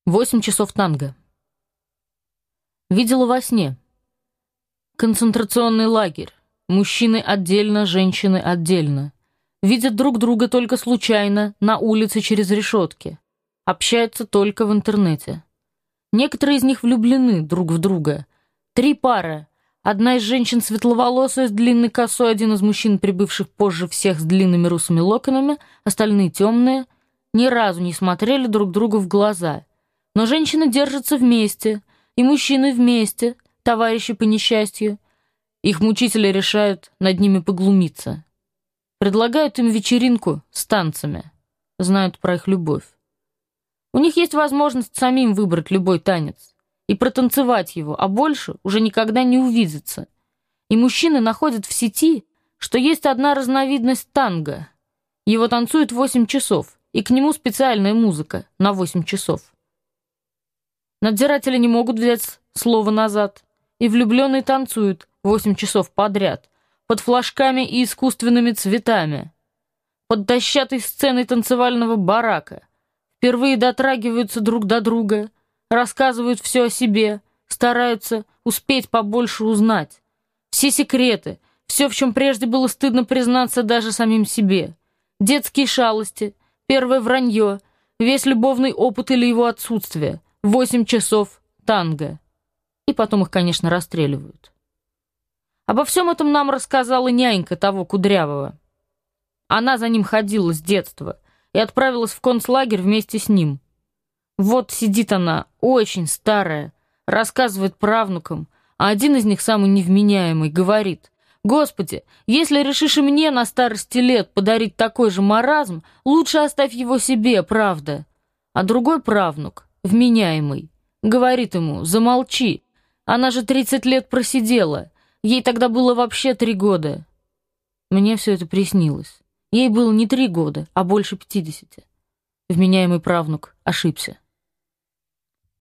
8 часов танго. Видела во сне. Концентрационный лагерь. Мужчины отдельно, женщины отдельно. Видят друг друга только случайно, на улице через решетки. Общаются только в интернете. Некоторые из них влюблены друг в друга. 3 пары. Одна из женщин светловолосая с длинной косой, один из мужчин, прибывших позже всех с длинными русыми локонами, остальные темные, ни разу не смотрели друг другу в глаза. Но женщины держатся вместе, и мужчины вместе, товарищи по несчастью. Их мучители решают над ними поглумиться. Предлагают им вечеринку с танцами. Знают про их любовь. У них есть возможность самим выбрать любой танец и протанцевать его, а больше уже никогда не увидеться. И мужчины находят в сети, что есть одна разновидность танго. Его танцуют 8 часов, и к нему специальная музыка на 8 часов. Надзиратели не могут взять слово назад, и влюбленные танцуют 8 часов подряд, под флажками и искусственными цветами, под дощатой сценой танцевального барака, впервые дотрагиваются друг до друга, рассказывают все о себе, стараются успеть побольше узнать. Все секреты, все, в чем прежде было стыдно признаться даже самим себе. Детские шалости, первое вранье, весь любовный опыт или его отсутствие. 8 часов танго. И потом их, конечно, расстреливают. Обо всем этом нам рассказала нянька того кудрявого. Она за ним ходила с детства и отправилась в концлагерь вместе с ним. Вот сидит она, очень старая, рассказывает правнукам, а один из них, самый невменяемый, говорит: «Господи, если решишь и мне на старости лет подарить такой же маразм, лучше оставь его себе, правда». А другой правнук, вменяемый, говорит ему: «Замолчи, она же 30 лет просидела, ей тогда было вообще 3 года». Мне все это приснилось. Ей было не 3 года, а больше 50. Вменяемый правнук ошибся.